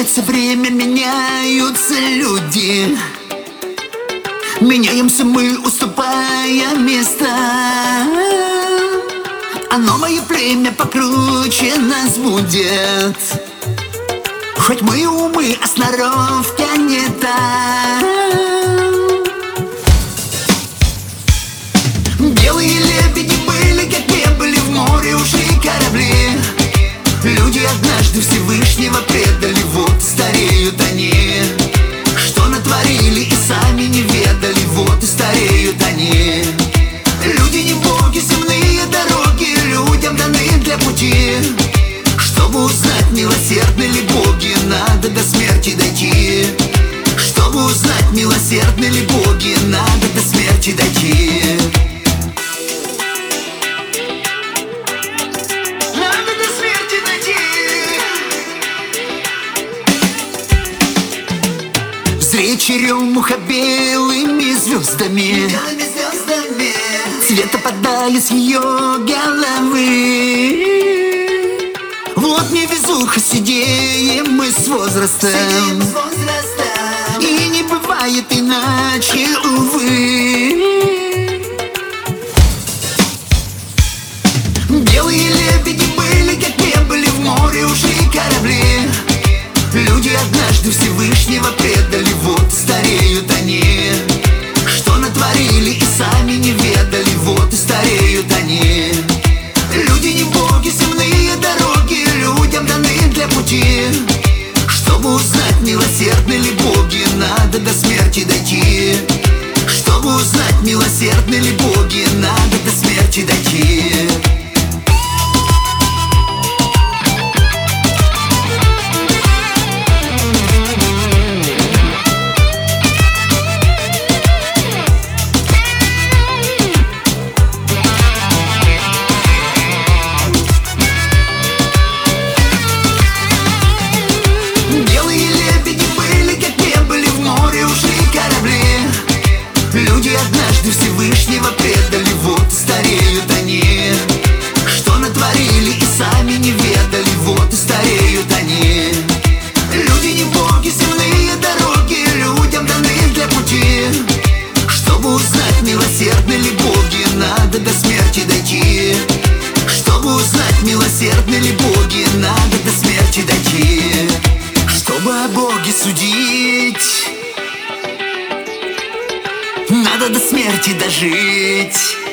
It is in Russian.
Меняется время, меняются люди. Меняемся мы, уступая места. А новое племя покруче нас будет. Хоть мы умы, а сноровка не та. Белые лебеди были, как не были в море, ушли корабли. Люди однажды Всевышнего предали, вот стареют они. Что натворили и сами не ведали, вот и стареют они. Люди не боги, земные дороги людям даны для пути. Чтобы узнать, милосердны ли боги, надо до смерти дойти. Чтобы узнать, милосердны ли боги, надо до смерти дойти. Черемуха белыми звездами, цвет опадает с ее головы. Вот невезуха, сидеем мы с возрастом, и не бывает иначе, увы. Белые лебеди были, как не были в море, ушли корабли. Люди однажды Всевышнего предали, вот стареют они. Что натворили и сами не ведали, вот и стареют они. Люди не боги, земные дороги людям даны для пути. Чтобы узнать, милосердны ли боги, надо до смерти дойти. Чтобы узнать, милосердны ли боги, надо до смерти дойти. Люди однажды Всевышнего предали, вот стареют они. Что натворили и сами не ведали, вот и стареют они. Люди не боги, земные дороги людям даны для пути. Чтобы узнать, милосердны ли боги, надо до смерти дойти. Чтобы узнать, милосердны ли боги, надо до смерти дойти. Чтобы о Боге судить, надо до смерти дожить.